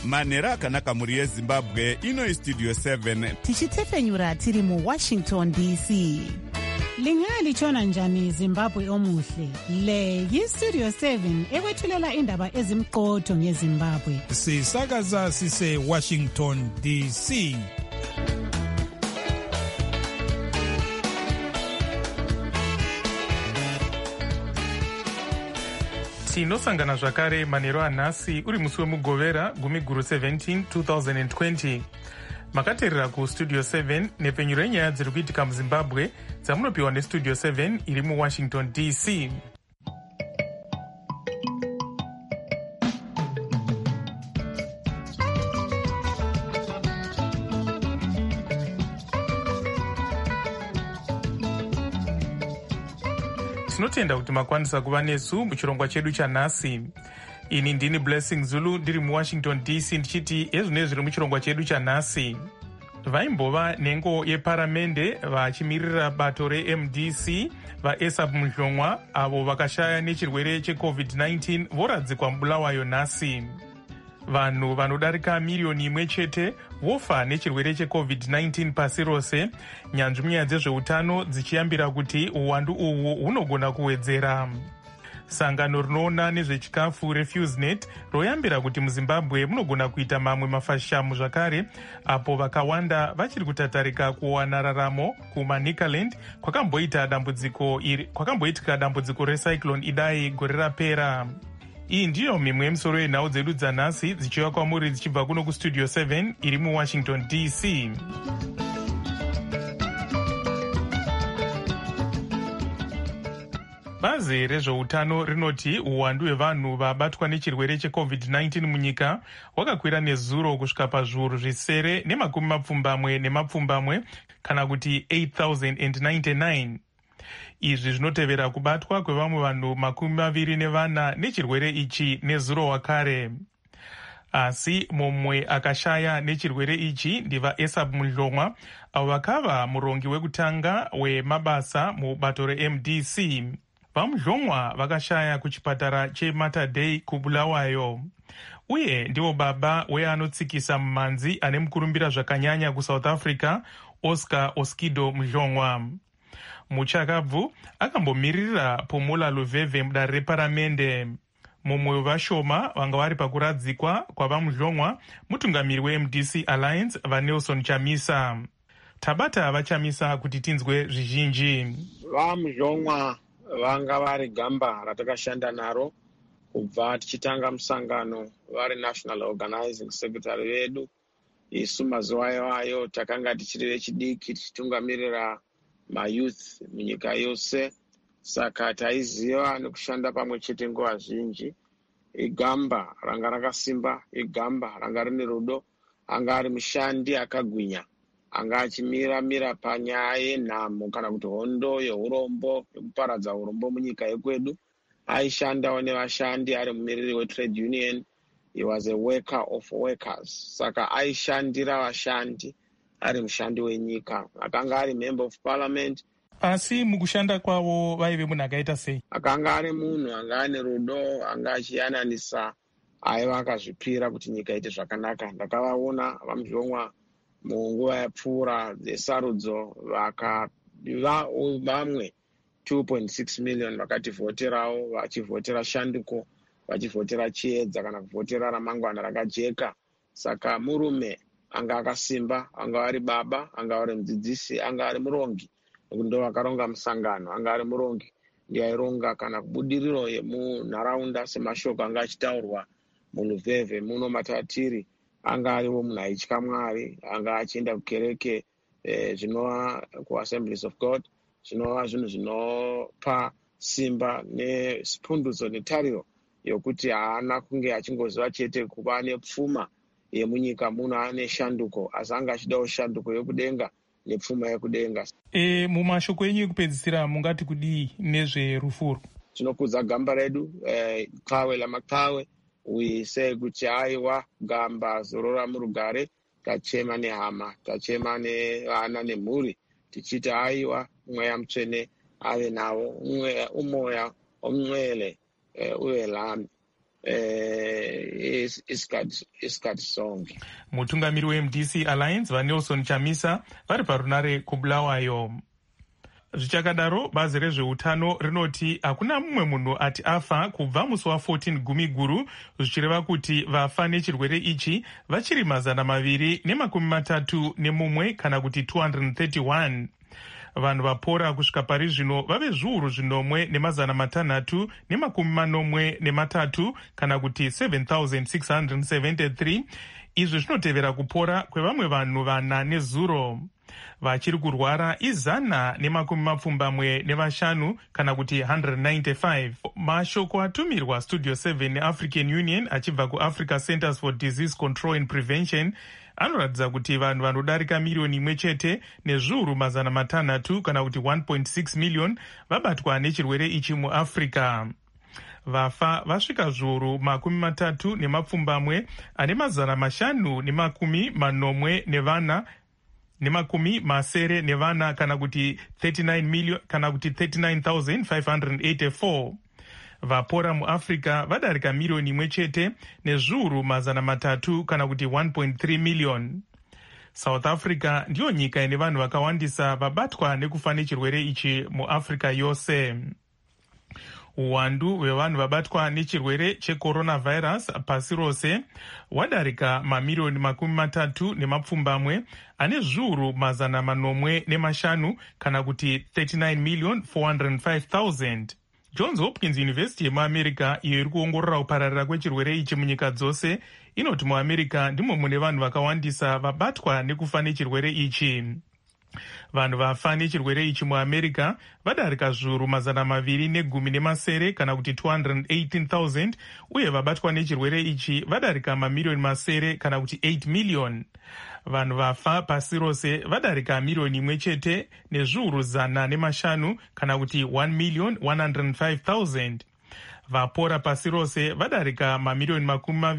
manhero akanaka mhuri yezimbabwe. Ino istudio 7 tichitefenyura tiri muWashington DC. Lingalitshona njani Zimbabwe omuhle? Le yistudio 7 ekwethulela indaba ezimqotho ngeZimbabwe. Sisakaza sise Washington DC. Tinosangana zvakare manhero anhasi uri musi wemugovera gumi guru 17 2020. Makateerera kustudio 7 nepfenyuro yenyaya dziri kuitika muZimbabwe dzamunopiwa nestudio 7 iri muWashington DC. Tinotenda kuti makwanisa kuva nesu muchirongwa chedu chanhasi. Ini ndini Blessing Zulu ndiri muWashington DC ndichiti ezvino zviri muchirongwa chedu chanhasi. Vaimbova nhengo yeparamende vachimirira bato reMDC vaESAP Mhlongwa avo vakashaya nechirwere cheCovid-19 voradzikwa mubulawayo nhasi. Vanhu vanodarika miriyoni imwe chete vofa nechirwere cheCovid-19 pasi rose, nyanzvi munyaya dzezveutano dzichiyambira kuti uwandu uhwu hunogona kuwedzera. Sangano rinoona nezvechikafu RefuseNet royambira kuti muZimbabwe munogona kuita mamwe mafashamu zvakare, apo vakawanda vachiri kutatarika kuwana raramo kuManicaland kwakamboitika dambudziko recyclone Idai gore rapera. Iyi ndiyo mimwe yemisoro yenhau dzedu dzanhasi dzichiuya kwamuri dzichibva kuno kustudio 7 iri muWashington DC. Bazi rezveutano rinoti uwandu hwevanhu vabatwa nechirwere cheCovid-19 munyika hwakakwira nezuro kusvika pazviuru zvisere nemakumi mapfumbamwe kana kuti 8,099. Izvi zvinotevera kubatwa kwevamwe vanhu 24 nechirwere ichi nezuro wakare. Asi mumwe akashaya nechirwere ichi ndivaESAP Mhlongwa avo vakava murongi wekutanga wemabasa mubato reMDC. VaMhlongwa vakashaya kuchipatara cheMater Dei kubulawayo. Uye ndivo baba weanotsikisa mumanzi ane mukurumbira zvakanyanya kuSouth Africa, Oscar Oskido Mhlongwa. Muchakabvu akambomirira Phumula Luveve mudare reparamende. Mumwe wevashoma vanga vari pakuradzikwa kwavaMhlongwa mutungamiri weMDC Alliance vaNelson Chamisa. Tabata vaChamisa kuti tinzwe zvizhinji. VaMhlongwa vanga vari gamba ratakashanda naro kubva tichitanga musangano, vari National Organizing Secretary vedu. Isu mazuva iwayo takanga tichiri vechidiki tichitungamirira mayouth munyika yose, saka taiziva nekushanda pamwe chete nguva zhinji. Igamba ranga rakasimba, igamba ranga rine rudo, anga ari mushandi akagwinya, anga achimira panyaya yenhamo kana kuti hondo yeurombo, yekuparadza urombo munyika yekwedu. Aishandawo nevashandi, ari mumiriri wetrade union. He was a worker of workers, saka aishandira vashandi, ari mushandi wenyika. Akanga ari member of parliament. Asi mukushanda kwavo vaive munhu akaita sei? Akanga ari munhu anga ane rudo, anga achiyananisa, aiva akazvipira kuti nyika ite zvakanaka. Ndakavaona vaMhlongwa munguva yapfuura dzesarudzo, vamwe 2.6 million vakativhoterawo, vachivhotera shanduko, vachivhotera chiedza kana kuvhotera ramangwana rakajeka. Saka murume anga akasimba, anga ari baba, anga ari mudzidzisi, anga ari murongi. Ndo vakaronga musangano, anga ari murongi, ndiye aironga kana kubudiriro yemunharaunda semashoko anga achitaurwa muLuveve muno matatiri. Anga ariwo munhu aitya Mwari, anga achienda kukereke zvinova kuAssemblies of God, zvinova zvinhu zvinopa simba nesipundutso netariro yokuti haana kunge achingoziva chete kuva nepfuma yemunyika muno ane shanduko, asi anga achidawo shanduko yokudenga nepfuma yekudenga. Mumashoko enyu ekupedzisira mungati kudii nezverufuru? Tinokudza gamba redu, Qhawe laMaqhawe. We say kuti aiwa gamba zorora murugare, tachema nehama, tachema nevana nemhuri, tichiti aiwa mweya mutsvene ave navo, umoya omwele uve lami. isikhathi sonke. Mutungamiri weMDC Alliance vaNelson Chamisa vari parunare kuBulawayo. Zvichakadaro, bazi rezveutano rinoti hakuna mumwe munhu ati afa kubva musi wa14 Gumiguru, zvichireva kuti vafa nechirwere ichi vachiri 231 kana kuti 231. Vanhu vapora kusvika pari zvino vave zviuru 1,643 kana kuti 7,673. Izvi zvinotevera kupora kwevamwe vanhu 4 nezuro. Vachiri kurwara 125 kana kuti 195. Mashoko atumirwa Studio 7 neAfrican Union achibva kuAfrica Centers for Disease Control and Prevention anoratidza kuti vanhu vanodarika miriyoni 1 nezviuru 600 kana kuti 1.6 million vabatwa nechirwere ichi muAfrica. Vafa vasvika zviuru 30 ane 540 nevana kana kuti 39,584. Vapora muAfrica vadarika miriyoni 1 nezviuru 300 kana kuti 1.3 million. South Africa ndiyo nyika ine vanhu vakawandisa vabatwa nekufa nechirwere ichi muAfrica yose. Uwandu hwevanhu vabatwa nechirwere checoronavirus pasi rose hwadarika mamiriyoni 30 ane zviuru 500 kana kuti 39,405,000. Johns Hopkins University yemuAmerica, iyo iri kuongorora kupararira kwechirwere ichi munyika dzose, inoti muAmerica ndimo mune vanhu vakawandisa vabatwa nekufa nechirwere ichi. Vanhu vafa nechirwere ichi muAmerica vadarika zviuru 210 kana kuti 218,000, uye vabatwa nechirwere ichi vadarika mamiriyoni 9 kana kuti 8 million. Vanhu vafa pasi rose vadarika miriyoni 1 nezviuru 105 kana kuti 1,105,000. Vapora pasi rose vadarika mamiriyoni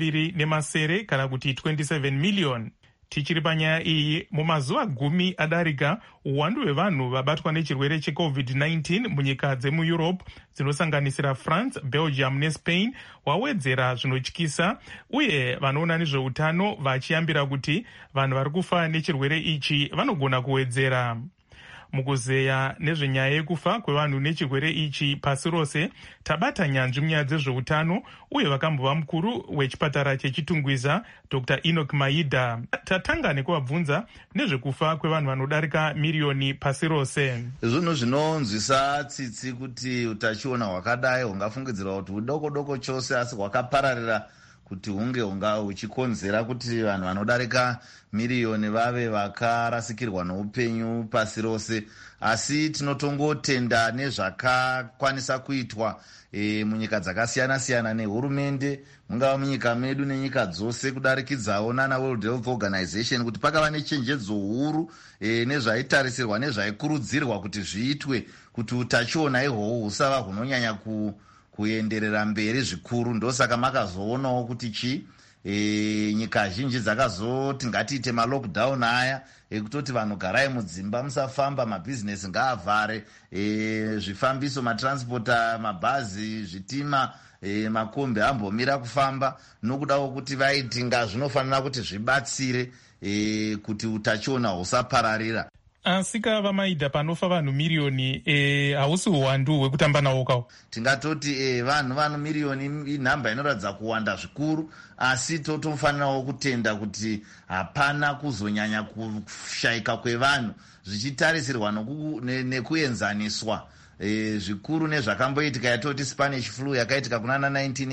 20 kana kuti 27 million. Tichiri panyaya iyi, mumazuva 10 adarika, uwandu hwevanhu vabatwa nechirwere cheCovid-19 munyika dzemuEurope dzinosanganisira France, Belgium neSpain hwawedzera zvinotyisa, uye vanoona nezveutano vachiyambira kuti vanhu vari kufa nechirwere ichi vanogona kuwedzera. Mukuzeya nezvenyaya yekufa kwevanhu nechirwere ichi pasi rose, tabata nyanzvi munyaya dzezveutano uye vakambova mukuru wechipatara chechitungwiza Dr. Enoch Maida. Tatanga nekuvabvunza nezvekufa kwevanhu vanodarika miriyoni pasi rose. Zvinhu zvinonzwisa tsitsi kuti utachiona hwakadai hungafungidzira kuti hudoko chose asi hwakapararira kuti hunge huchikonzera kuti vanhu vanodarika miriyoni vave vakarasikirwa noupenyu pasi rose. Asi tinotongotenda nezvakakwanisa kuitwa munyika dzakasiyana-siyana nehurumende, mungava munyika medu nenyika dzose, kudarikidzawo nana World Health Organization, kuti pakava nechenjedzo huru nezvaitarisirwa nezvaikurudzirwa kuti zviitwe kuti utachiona ihwohwo husava hunonyanya kuenderera mberi zvikuru. Ndosaka makazoonawo kuti nyika zhinji dzakazoti ngatiite malockdown aya ekutoti vanhu garai mudzimba, musafamba, mabhizinesi ngaavhare, zvifambiso, matranspota, mabhazi, zvitima, makombi ambomira kufamba, nokudawo kuti vaiti zvinofanira kuti zvibatsire kuti utachiona husapararira. Asika vamaida panofa vanhu miriyoni, hausi uwandu hwekutamba nawo kawo. Tingatoti vanhu miriyoni inhamba inoratidza kuwanda zvikuru, asi totofanirawo kutenda kuti hapana kuzonyanya kushayika kwevanhu zvichitarisirwa nekuenzaniswa zvikuru nezvakamboitika yatoti Spanish flu yakaitika kunana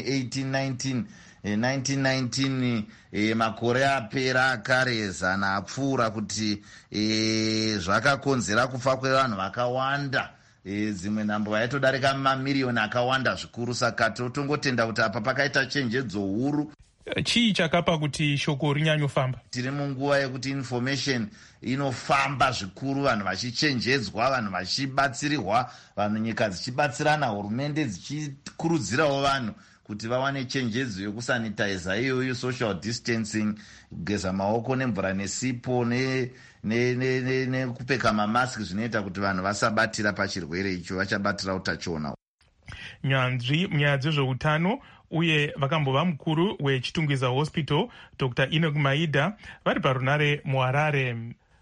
1919 makore apera akare zana apfuura, kuti zvakakonzera kufa kwevanhu vakawanda, dzimwe nhambo vaitodarika mamiriyoni akawanda zvikuru. Saka totongotenda kuti apa pakaita chenjedzo huru. Chii chakapa kuti shoko rinyanyofamba? Tiri munguva yekuti information inofamba zvikuru, vanhu vachichenjedzwa, vanhu vachibatsirirwa, vanhu nyika dzichibatsirana, hurumende dzichikurudzirawo vanhu kuti vawane chenjedzo yekusanitiza iyoyo, social distancing, kugeza maoko nemvura nesipo nekupfeka mamaski, zvinoita kuti vanhu vasabatira pachirwere icho, vachabatira utachiona. Nyanzvi munyaya dzezveutano uye vakambova mukuru wechitungwiza hospital Dr. Enoch Maida vari parunare muHarare.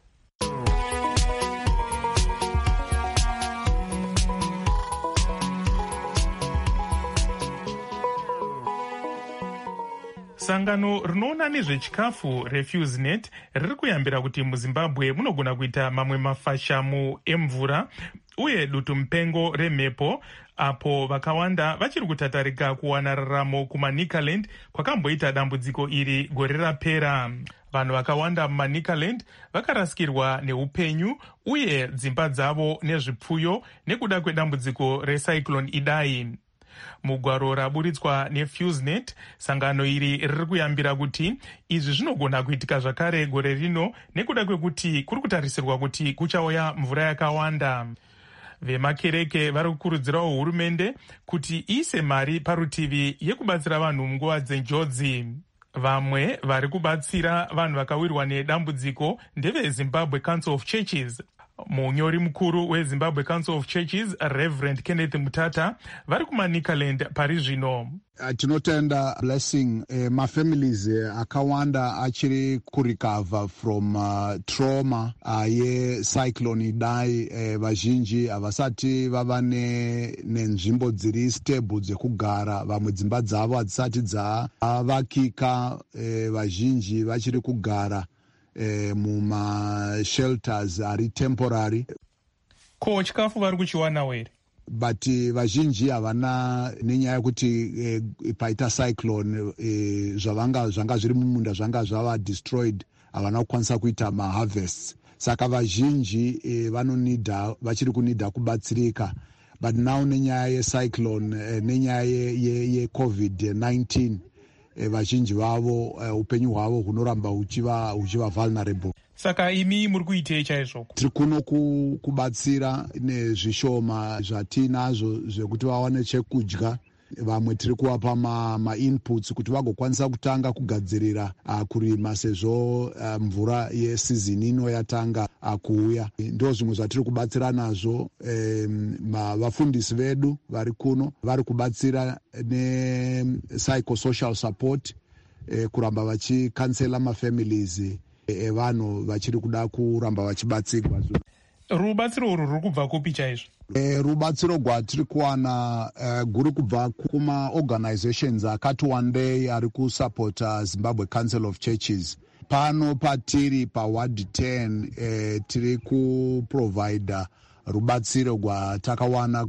Sangano rinoona nezvechikafu RefuseNet riri kuyambira kuti muZimbabwe munogona kuita mamwe mafashamu emvura uye dutu mupengo remhepo, apo vakawanda vachiri kutatarika kuwana raramo kumaNicaland kwakamboita dambudziko iri gore rapera. Vanhu vakawanda mumaNicaland vakarasikirwa neupenyu uye dzimba dzavo nezvipfuyo nekuda kwedambudziko recyclone Idai. Mugwaro raburitswa neFuseNet, sangano iri riri kuyambira kuti izvi zvinogona kuitika zvakare gore rino nekuda kwekuti kuri kutarisirwa kuti kuchauya mvura yakawanda. Vemakereke vari kukurudzirawo hurumende kuti iise mari parutivi yekubatsira vanhu munguva dzenjodzi. Vamwe vari kubatsira vanhu vakawirwa nedambudziko ndeveZimbabwe Council of Churches. Munyori mukuru weZimbabwe Council of Churches, Reverend Kenneth Mutata, vari kumaNicaland pari zvino. Tinotenda blessing mafamilies akawanda achiri kurecover from trauma yecyclone Idai. Vazhinji havasati vava nenzvimbo dziri stable dzekugara, vamwe dzimba dzavo hadzisati dzavakika, vazhinji vachiri kugara muma-shelters ari temporary. Ko chikafu vari kuchiwanawo here? But vazhinji havana, nenyaya yekuti paita cyclone zvanga zviri mumunda zvanga zvava destroyed, havana kukwanisa kuita maharvests. Saka vazhinji vachiri kunida kubatsirika. But now nenyaya yecyclone, nenyaya yeCovid-19, vazhinji vavo upenyu hwavo hunoramba huchiva vulnerable. Saka imi muri kuitei chaizvo? Tiri kuno kubatsira nezvishoma zvatinazvo zvekuti vawane chekudya. Vamwe tiri kuvapa ma-inputs kuti vagokwanisa kutanga kugadzirira kurima, sezvo mvura yesizini ino yatanga kuuya. Ndo zvimwe zvatiri kubatsira nazvo. Vafundisi vedu vari kuno vari kubatsira ne-psychosocial support, kuramba vachikansela mafamilies evanhu vachiri kuda kuramba vachibatsirwa. Rubatsiro urwu ruri kubva kupi chaizvo? Rubatsiro rwatiri kuwana guri kubva kuma-organizations akati wandei ari kusapota Zimbabwe Council of Churches. Pano patiri paWard 10 tiri kuprovida rubatsiro rwatakawana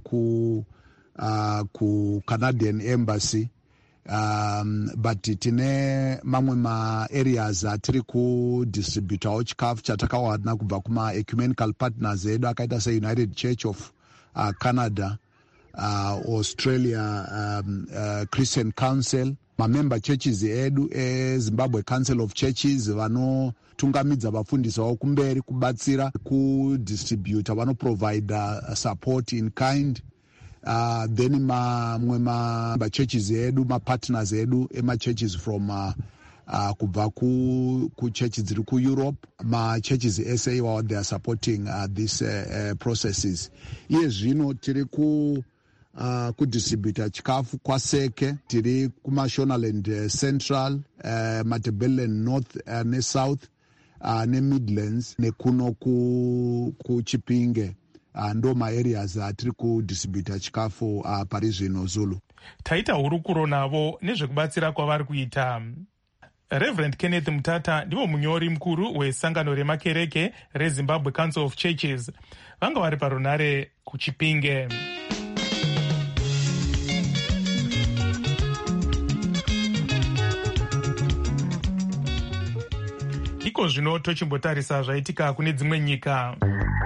ku-Canadian Embassy. But tine mamwe ma-areas atiri kudistributawo chikafu chatakawana kubva kuma-ecumenical partners edu akaita se-United Church of Canada, Australia Christian Council, mamember churches edu eZimbabwe Council of Churches vanotungamidza vafundisi vavo kumberi kubatsira kudistributa, vanoprovida support in kind. Then mamwe ma-churches edu, ma-partners edu ema-churches from kubva ku-churches dziri ku-Europe, ma-churches SA while they are supporting these processes. Iye zvino tiri kudistributa chikafu kwaseke, tiri kuMashonaland Central, Matabeleland North ne-South, ne-Midlands, nekuno kuChipinge. Ndo ma-areas atiri kudistributa chikafu pari zvino Zulu. Taita hurukuro navo nezvekubatsira kwavari kuita. Reverend Kenneth Mutata ndivo munyori mukuru wesangano remakereke reZimbabwe Council of Churches. Vanga vari parunare kuChipinge. Iko zvino tochimbotarisa zvaitika kune dzimwe nyika.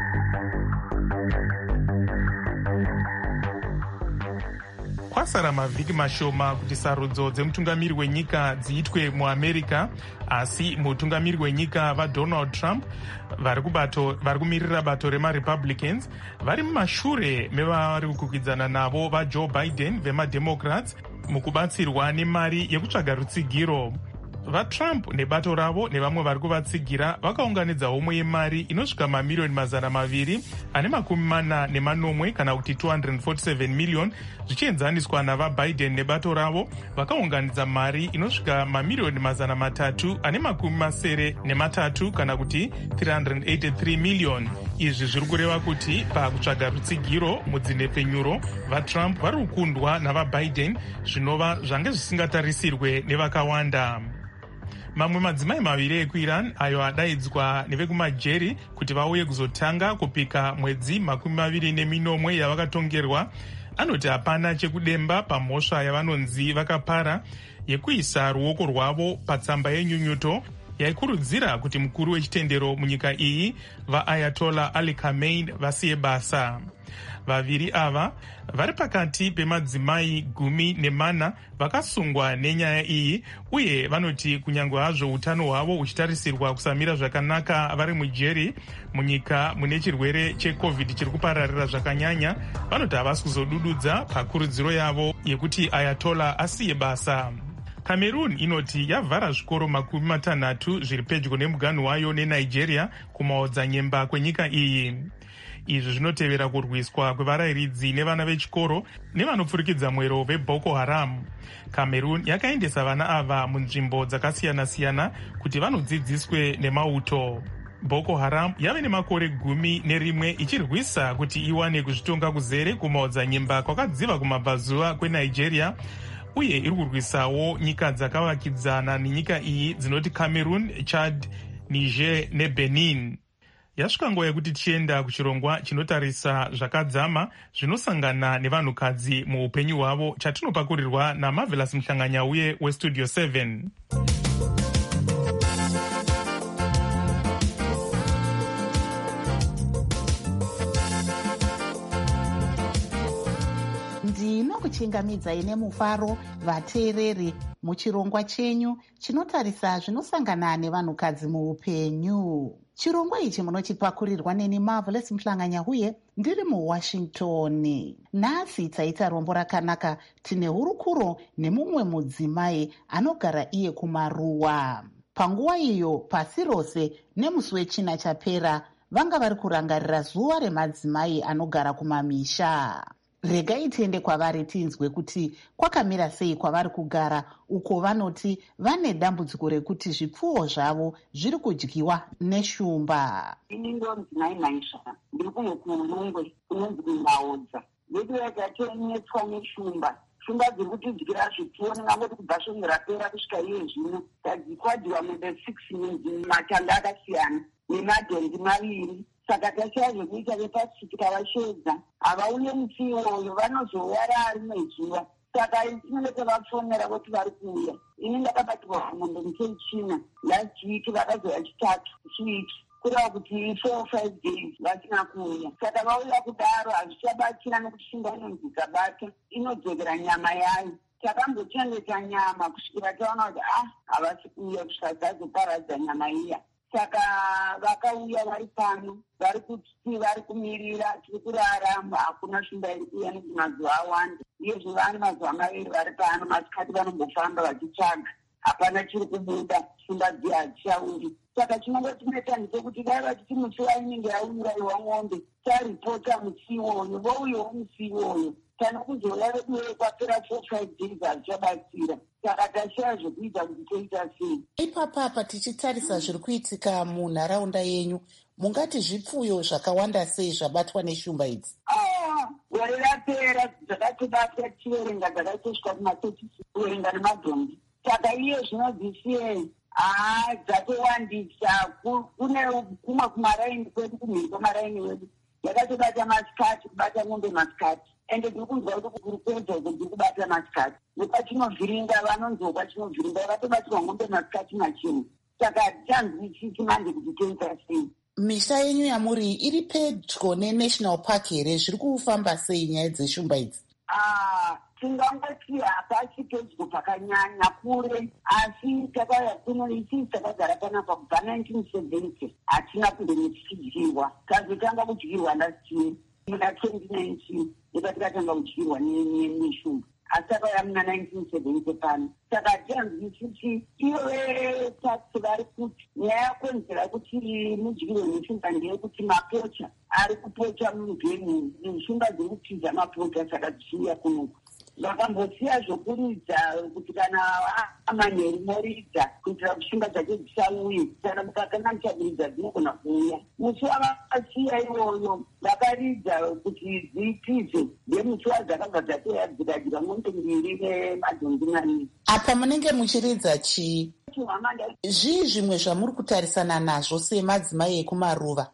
Kwasara mavhiki mashoma kuti sarudzo dzemutungamiri wenyika dziitwe muAmerica, asi mutungamiri wenyika vaDonald Trump vari kumirira bato remaRepublicans vari mumashure mevari kukwikwidzana navo vaJoe Biden vemademocrats mukubatsirwa nemari yekutsvaga rutsigiro. vatrump nebato ravo nevamwe vari kuvatsigira vakaunganidza homwe yemari inosvika mamiliyoni 240 kana kuti 247 miliyoni zvichienzaniswa navabiden nebato ravo vakaunganidza mari inosvika mamiliyoni 383 kana kuti 383 miliyoni. Izvi zviri kureva kuti pakutsvaga rutsigiro mudzinhepfenyuro vatrump vari kukundwa navabiden, zvinova zvange zvisingatarisirwe nevakawanda. Mamwe madzimai maviri ekuiran ayo adaidzwa nevekumajeri kuti vauye kuzotanga kupika mwedzi 24 yavakatongerwa anoti hapana chekudemba pamhosva yavanonzi vakapara yekuisa ruoko rwavo patsamba yenyunyuto yaikurudzira kuti mukuru wechitendero munyika iyi vaayatollah Ali Khamenei vasiye basa. Vaviri ava vari pakati pemadzimai 14 vakasungwa nenyaya iyi, uye vanoti kunyange hazvo utano hwavo huchitarisirwa kusamira zvakanaka vari mujeri munyika mune chirwere checovid chiri kupararira zvakanyanya, vanoti havasi kuzodududza pakurudziro yavo yekuti ayatollah asiye basa. Cameroon inoti yavhara zvikoro 60 zviri pedyo nemuganhu wayo neNigeria kumaodzanyemba kwenyika iyi. Izvi zvinotevera kurwiswa kwevarayiridzi nevana vechikoro nevanopfurikidza mwero veBoko Haram. Cameroon yakaendesa vana ava munzvimbo dzakasiyana-siyana kuti vanodzidziswe nemauto. Boko Haram yave nemakore 11 ichirwisa kuti iwane kuzvitonga kuzere kumaodzanyemba kwakadziva kumabvazuva kweNigeria, uye iri kurwisawo nyika dzakavakidzana nenyika iyi dzinoti Cameroon, Chad, Niger neBenin. Yasvika nguva yekuti tichienda kuchirongwa chinotarisa zvakadzama zvinosangana nevanhukadzi muupenyu hwavo, chatinopakurirwa naMarvelous Mhlanganyauye weStudio 7. ndinokuchingamidzai nemufaro vateereri muchirongwa chenyu chinotarisa zvinosangana nevanhukadzi muupenyu. Chirongwa ichi munochipakurirwa neni Marvelous Mhlanganyauye ndiri muWashington. Nhasi taita rombo rakanaka, tine hurukuro nemumwe mudzimai anogara iye kumaruwa. Panguva iyo pasi rose nemusi wechina chapera vanga vari kurangarira zuva remadzimai anogara kumamisha. Regai tiende kwavari tinzwe kuti kwakamira sei kwavari kugara, uko vanoti vane dambudziko rekuti zvipfuwo zvavo zviri kudyiwa neshumba. Ini ndonzi Naisha, ndiri kuno kuNongwe kunonzi kuMaodza. Yedu yakatonetswa neshumba. Shumba dziri kutidyira zvipfuwo nangoti kubva svongo rapera kusvika iye zvino. Tadzikwadiwa mube 6 matanda akasiyana nemadhondi 2. Saka tashaya zvekuita vepasi tikavasvedza havauye musi iwoyo vanozouya rimwe zuva. Saka tinenge tavafonera kuti vari kuuya. Ini ndakabatirwa kumombe muchechina last week vakazouya chitatu chiwiki kureva kuti 4-5 days vasina kuuya. Saka vauya kudaro hazvichabatsira nekuti shumba inonzi ikabata inodzokera nyama yayo. Takambochengeta nyama kusvikira taona kuti havasi kuuya kusvika dzazoparadza nyama iya. Saka vakauya vari pano, vari kuti vari kumirira, tiri kurarama, hakuna shumba iri kuuya nekuti mazuva awanda. Iyezvo vane mazuva 2 vari pano, masikati vanombofamba vachitsvaga. Hapana chiri kubuda, shumba dzi hadzichauri. Saka chinongotineta ndechekuti dai vachiti musi wainenge yauraiwa mombe, taripota musi iwoyo, vouyawo musi iwoyo. Kana kuzouya vedu kwapera 4-5 days hazvichabatsira. Saka tashaya zvekuita kuti toita sei. Ipapapa tichitarisa zviri kuitika munharaunda yenyu, mungati zvipfuyo zvakawanda sei zvabatwa neshumba idzi? Gore rapera dzakatobatwa tichiverenga dzakatosvika kuma-36 kuverenga nemadhongi. Saka iye zvinodzisiyei dzatowandisa. Kune kumwe kumaraini kwedu, kumhiri kwamaraini wedu yakatobata masikati, kubata mombe masikati. Ende tiri kunzwa kuti kukurukwedzo kuti kubata masikati nepachinovhiringa vanonzwa kwachinovhiringa vakatobatirwa mombe masikati machino. Saka hatichazwisisi manje kuti toita sei. Misha yenyu yamuri iri pedyo neNational Park here? Zviri kufamba sei nyaya dzeshumba idzi? Tingangoti hapasi pedyo pakanyanya kure, asi kuno isi takagara panapa kubva 1970 hatina kunge tichidyirwa. Tazotanga kudyirwa last year muna 2019 ndipo tikatanga kudyirwa neshumba. asi akauya muna 1970 pano. Saka hatihanzwisisi iyo vetaxi vari kuti nyaya yakonzera kuti mudyiro neshumba ndeyekuti mapocha ari kupocha mugemu neshumba dziri kupidza mapocha, saka dzichiuya kunoku. Vakambosiya zvokuridza kuti kana amanheru moridza kuitira kuti shumba dzake dzisauye, kana mukakanga muchaburidza dzinogona kuuya. Musi wavakasiya iwoyo vakaridza kuti dzipidze, ndemusi wadzakabva dzatoya dzikadyiwa mombe 2 nemadhongi 4. Apa munenge muchiridza chii? Zvii zvimwe zvamuri kutarisana nazvo semadzimai ekumaruva?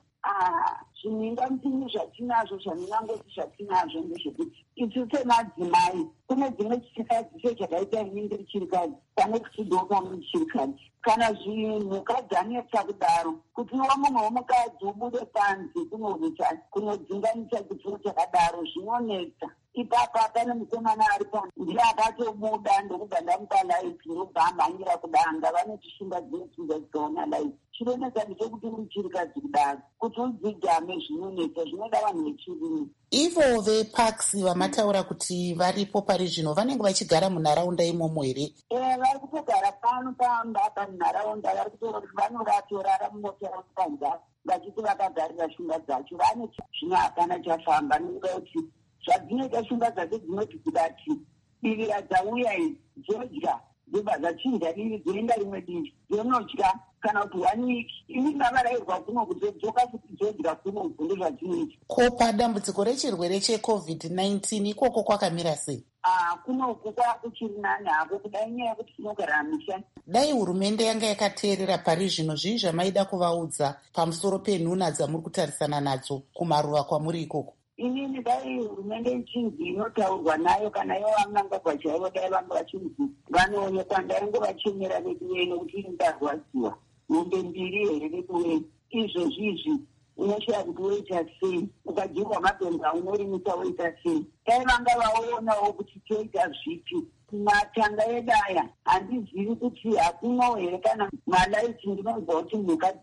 Zvininga mupini zvatinazvo, zvaminangoti zvatinazvo ndezvekuti isu semadzimai kune dzimwe chirikadzi chezvakaita ini ndiri chirikadzi pane kuchidoka muri chirikadzi. Kana zvinhuka dzanetsa kudaro kuti iwe munhu womukadzi ubude panze kunodzinganisa chipfuwo chakadaro zvinonetsa. Ipapa pane mukomana ari pano ndiye akatobuda ndokubva ndamupa laifi ndobva amhanyira kudanga. Vanoti shumba dzinopinza dzikaona laifi. Chinonetsa ndechekuti uri chirikadzi kudaro kuti udzigame zvinonetsa zvinoda vanhu vechirimi. Ivo vepaxi vamataura kuti varipo pari zvino vanenge vachigara munharaunda imomo here? Vari kutogara pano pamba panharaunda, vari vanovatorara munotora panza vachiti vakagarira shumba dzacho. Vane zvino hapana chafamba nekuda kuti zvadzinoita shumba dzacho dzinoti kudati divi radzauya dzodya dzobva dzachinja divi dzoenda rimwe divi dzonodya kana kuti 1 week. Ini ndavarayirwa kuno kudzoka kuti dzodya kuno kunde zvadzinoita. Ko padambudziko rechirwere cheCovid-19 ikoko kwakamira sei? Kunoku kwakuchiri nani hako kudai nyaya yekuti tinogara misha. Dai hurumende yanga yakateerera pari zvino, zvii zvamaida kuvaudza pamusoro penhuna dzamuri kutarisana nadzo kumaruva kwamuri ikoko? Inini dai hurumende ichinzi inotaurwa nayo kana ivo vamangagwa chaivo dai vanga vachinzi vanoonekwa ndainge vachemera veduwe nokuti indarwadziwa mombe 2 here veduwe. Izvozvizvi unoshaya kuti woita sei, ukadyirwa mabhonga unorimisa woita sei. Dai vanga vaonawo kuti toita zvipi. Matanga edaya handizivi kuti hakuno here kana malaiti. Ndinonzwa kuti mhuka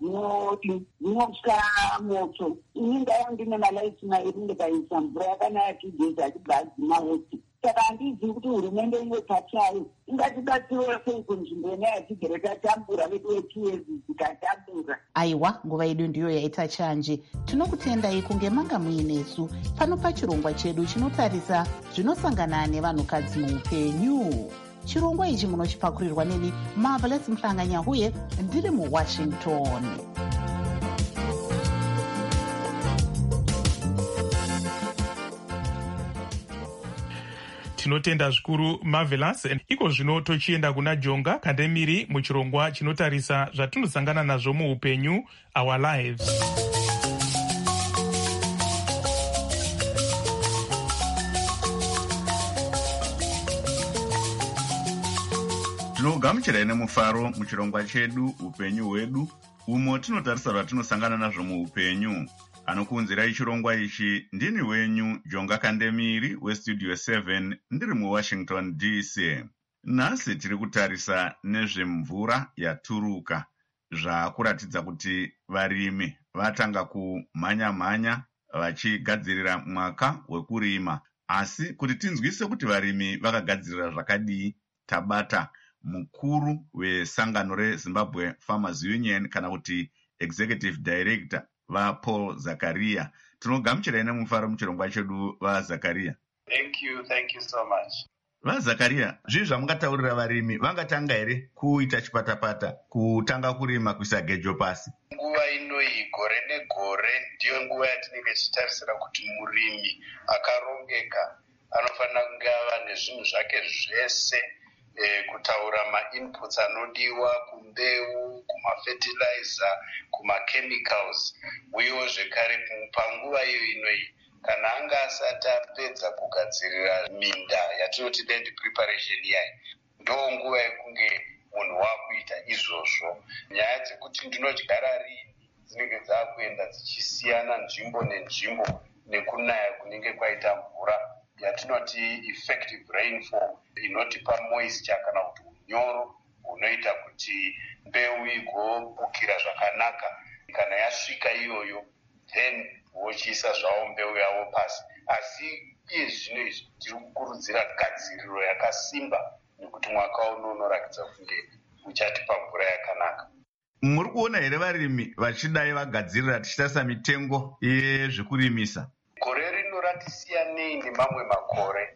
dzinotya moto. Ini ndaiva ndine malaiti mairi ndikaisa mvura yakanaya tugezi achibva adzima wose. Saka handizivi kuti hurumende inotachayo ingatibatsirewo sei kunzvimbo ine yatigere tatambura vedu vechiyezi dzikatambura. Aiwa, nguva yedu ndiyo yaita chanje. Tinokutendai kunge manga muinesu pano pachirongwa chedu chinotarisa zvinosangana nevanhukadzi muupenyu. Chirongwa ichi munochipakurirwa neni Marvelous Mhlanganyahuye ndiri muWashington. Tinotenda zvikuru Marvelous. Iko zvino tochienda kuna Jonga Kandemiri muchirongwa chinotarisa zvatinosangana nazvo muupenyu, Our Lives. Tinogamuchirai nemufaro muchirongwa chedu upenyu hwedu, umo tinotarisa zvatinosangana nazvo muupenyu. Anokuunzirai chirongwa ichi ndini wenyu Jonga Kandemiri westudio 7 ndiri muWashington DC. Nhasi tiri kutarisa nezvemvura yaturuka, zvakuratidza kuti varimi vatanga kumhanya-mhanya vachigadzirira mwaka wekurima. Asi kuti tinzwise kuti varimi vakagadzirira zvakadii, tabata mukuru wesangano reZimbabwe Farmers Union kana kuti Executive Director vaPaul Zakaria. Tinogamuchirai nemufaro muchirongwa chedu vaZakaria. Thank you so much. VaZakaria, zvii zvamungataurira varimi vangatanga here kuita chipatapata kutanga kurima kuisa gejo pasi? Nguva inoyi gore negore ndiyo nguva yatinenge tichitarisira kuti murimi akarongeka anofanira kunge ava nezvinhu zvake zvese, kutaura ma-inputs anodiwa kumbeu, kuma-fertilizer, kuma-chemicals. Uyewo zvekare panguva iyo inoyi kana anga asati apedza kugadzirira minda yatinoti land preparation yayi, ndo nguva yekunge munhu wakuita izvozvo. Nyaya dzekuti ndinodyara rini dzinenge dzakuenda dzichisiyana nzvimbo nenzvimbo nekunaya kunenge kwaita mvura yatinoti effective rainfall inotipa moisture kana kuti unyoro hunoita kuti mbeu igobukira zvakanaka. Kana yasvika iyoyo then vochiisa zvavo mbeu yavo pasi. Asi iye zvino izvi tiri kukurudzira gadziriro yakasimba nekuti mwaka uno unorakidza kunge uchatipa mvura yakanaka. Muri kuona here varimi vachidai vagadzirira tichitarisa mitengo yezvekurimisa? Gore rino ratisiyanei nemamwe makore.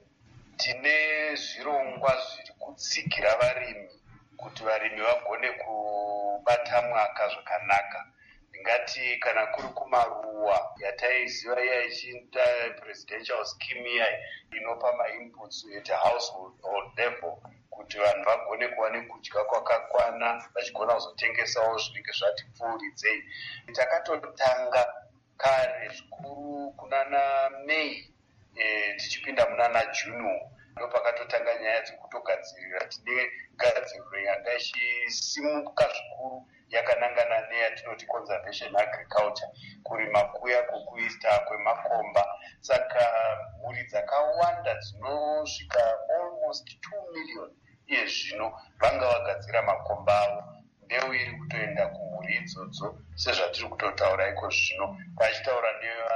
Tine zvirongwa zviri kutsigira varimi kuti varimi vagone kubata mwaka zvakanaka. Ngati kana kuri kumaruwa yataiziva yaichinda presidential scheme iyai inopa mainputs at household level kuti vanhu vagone kuva nekudya kwakakwana vachigona kuzotengesawo zvinenge zvati pfuuridzei. Takatotanga kare zvikuru kunana Mei tichipinda munana June ndo pakatotanga nyaya dzekutogadzirira. Tine gadziriro yanga ichisimuka zvikuru yakanangana neyatinoti conservation agriculture, kurima kuya kwokuita kwemakomba. Saka mhuri dzakawanda dzinosvika almost 2 million iye zvino vanga vagadzira makomba avo. Mbeu iri kutoenda kumhuri idzodzo sezvatiri kutotaura iko zvino. Tachitaura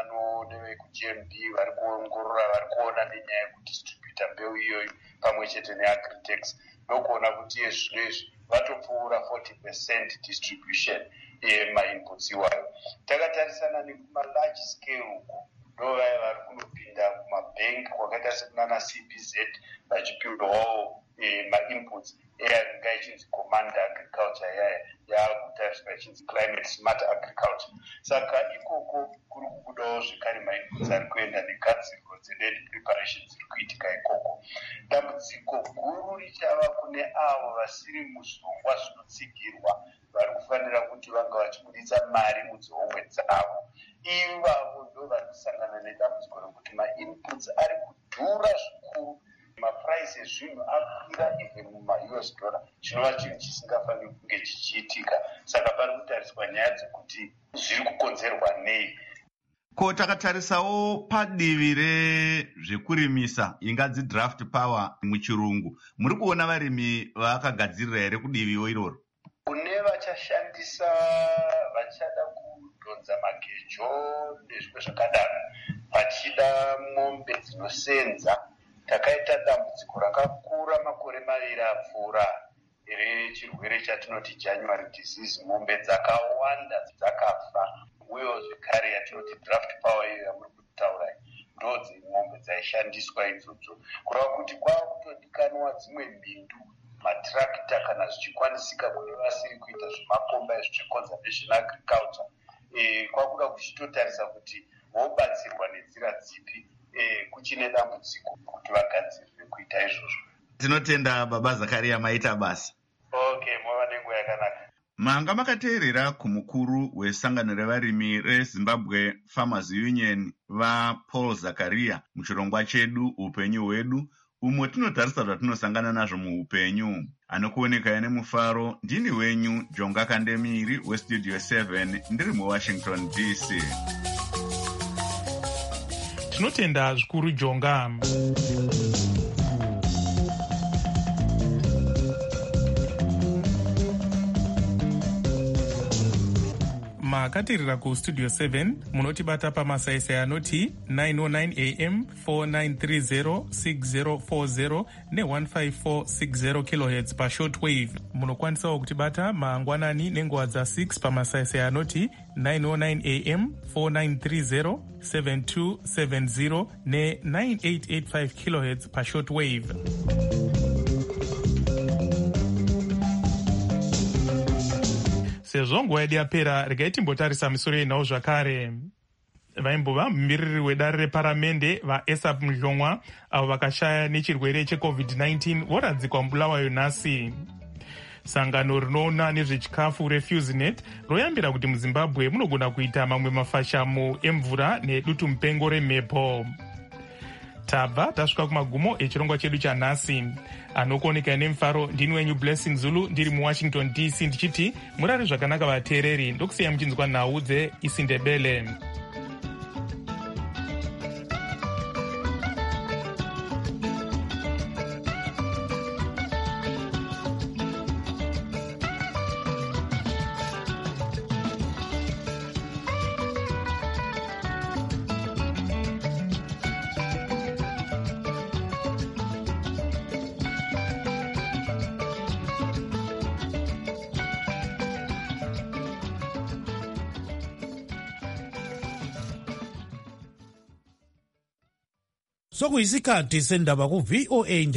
nevekuGMB vari kuongorora, vari kuona nenyaya yekudistributa mbeu iyoyo pamwe chete neagritex. Ndokuona kuti iye zvino izvi vatopfuura 40% distribution yemainputs iwayo. Takatarisana nekuma-large scale uko ndovaya vari kunopinda kumabhengi kwakaita sekunana CBZ vachipiwawo ma-inputs eyanga ichinzi command agriculture yaakutariswa ichinzi climate smart agriculture. Saka ikoko kuri kubudawo zvekare ma-inputs ari kuenda negadziriro dze-land preparation dziri kuitika ikoko. Dambudziko guru richava kune avo vasiri muzvirongwa zvinotsigirwa vari kufanira kuti vanga vachibuditsa mari mudzihomwe dzavo. Ivavo ndo vari kusangana nedambudziko rekuti ma-inputs ari kudhura zvikuru. Mapuraisi ezvinhu akwira even muma-US dollar, chinova chinhu chisingafaniri kunge chichiitika. Saka pari kutariswa nyaya dzekuti zviri kukonzerwa nei. Ko takatarisawo padivi rezvekurimisa ingadzi draft power muchirungu, muri kuona varimi vakagadzirira here kudiviwo iroro? Kune vachashandisa vachada kudhonza magejo nezvimwe zvakadaro vachida mombe dzinosenza. Takaita dambudziko rakakura makore maviri apfuura rechirwere chatinoti January disease. Mombe dzakawanda dzakafa. Uyewo zvekare yatinoti draft power iyo yamuri kutaura ndo dzimombe dzaishandiswa idzodzo. Kureva kuti kwakutodikanwa dzimwe mbindu, matrakita kana zvichikwanisika kune vasiri kuita zvemakomba ezveconservation agriculture. Kwakuda kuchitotarisa kuti vobatsirwa nenzira dzipi kuchine dambudziko kuti vagadzirire kuita izvozvo. Tinotenda Baba Zakaria maita basa. Okay, mwava nenguva yakanaka. Manga makateerera kumukuru wesangano revarimi reZimbabwe Farmers Union vaPaul Zakaria muchirongwa chedu upenyu hwedu, umwe tinotarisa zvatinosangana nazvo muupenyu. Anokuoneka nemufaro, ndini wenyu Jonga Kandemiri weStudio 7 ndiri muWashington DC. Tinotenda zvikuru Jonga. Makatirira kuStudio 7 munotibata pamasaisai anoti 909 AM 4930 6040 ne15460 kHz pashortwave. Munokwanisawo kutibata mangwanani nenguva dza6 pamasaisai anoti 909 AM 4930 7270 ne9885 kHz pashortwave. Sezvo nguva yedu yapera, regai timbotarisa misoro yenawo zvakare. Vaimbova mumiriri wedare reparamende vaESAP Mhlongwa avo vakashaya nechirwere cheCovid-19 voradzikwa mubulawayo nhasi. Sangano rinoona nezvechikafu reFusenet royambira kuti muZimbabwe munogona kuita mamwe mafashamo emvura nedutu mupengo remhepo. Tabva tasvika kumagumo echirongwa chedu chanhasi. Anokuoneka nemufaro ndini wenyu Blessing Zulu ndiri muWashington DC ndichiti murare zvakanaka vateereri, ndokusiya muchinzwa nhau dzeIsindebele. sokuyisikhathi sendaba ku-VOA